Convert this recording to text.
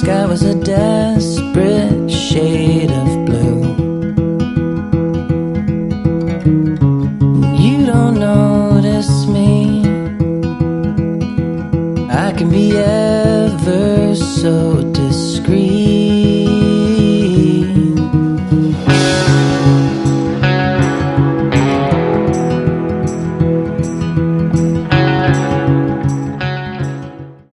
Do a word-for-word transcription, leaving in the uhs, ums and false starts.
I was a desperate shade of blue. You don't notice me. I can be ever so